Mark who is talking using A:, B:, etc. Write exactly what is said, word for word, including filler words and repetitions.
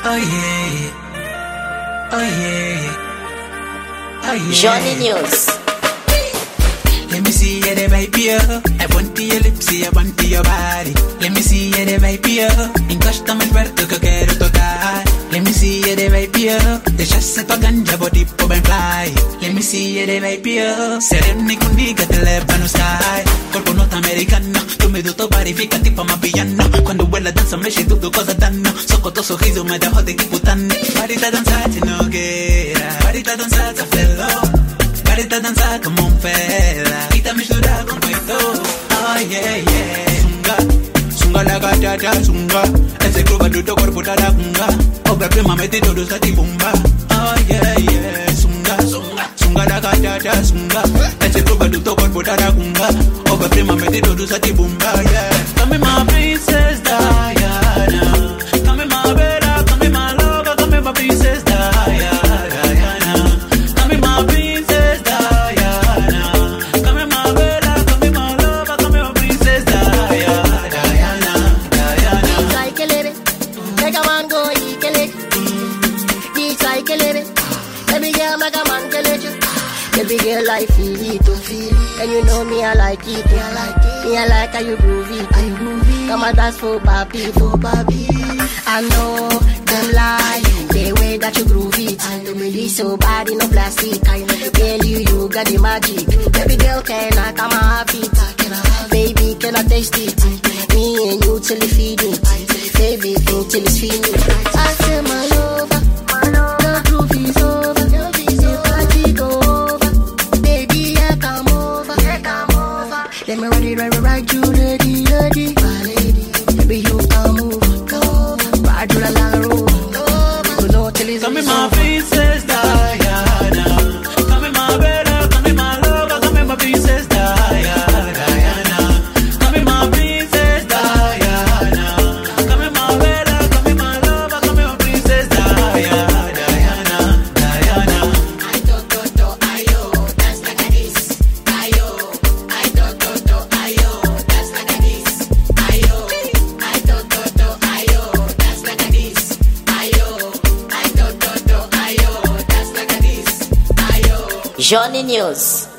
A: Oh yeah, oh yeah, oh yeah.
B: Johnny News.
A: Let me see you the vibe, yo. I want your lips, I want your body. Let me see you the vibe, yo. Incóstame el puerto que quiero tocar. Let me see you the vibe, yo. Deixasse tua ganja, body pop and fly. Let me see you the vibe, yo. Sereni kundi que te leva no sky. Corpo norte-americano, tu mi tutto parifica tipo ma piano. Quando vuela danza mexe tudo cosa danno. Socco tuo sorriso me dà hot che puttane. Parita danzati no ghera, parita danzata fellow. Parita danza como un fela. Y te mistura con peito. Oh yeah yeah. Zunga, zunga la gata zunga. Ese club tu cuerpo da la kunga. Obra prima mete todo sa ti bomba. Oh yeah yeah. Zunga, zunga, zunga la gata zunga. Ese club tu cuerpo da la kunga. Obra prima mete todo sa ti bomba. Yeah. Come my princess Diana. Come my bella, come my lover, come my princess Diana.
C: Baby girl, I feel it, and you know me, I like it. Me, I like it. Me, I like how you groove it. I groove it. Come and dance for papi, for papi. I know them lie, the way that you groove it. I know me this so body no plastic. I know girl, you you got the magic. Baby girl, can I come and have it? Baby, can I taste it? Me and you till it feed it. Baby, think till it's finished. I say my lover, the groove is over. Let me ready, ready, ride you, lady, lady, my lady. Baby, you can move, go, ride you like a road, go, you know till it's
A: come in my princess Diana. Come in my bella, come in my lover, come in my princess Diana, Diana. Come in my princess Diana. Come in my bella, come in my lover, come in my princess Diana, Diana, Diana.
C: I do, do, do, ayo, dance like a this, ayo.
B: Johnny News.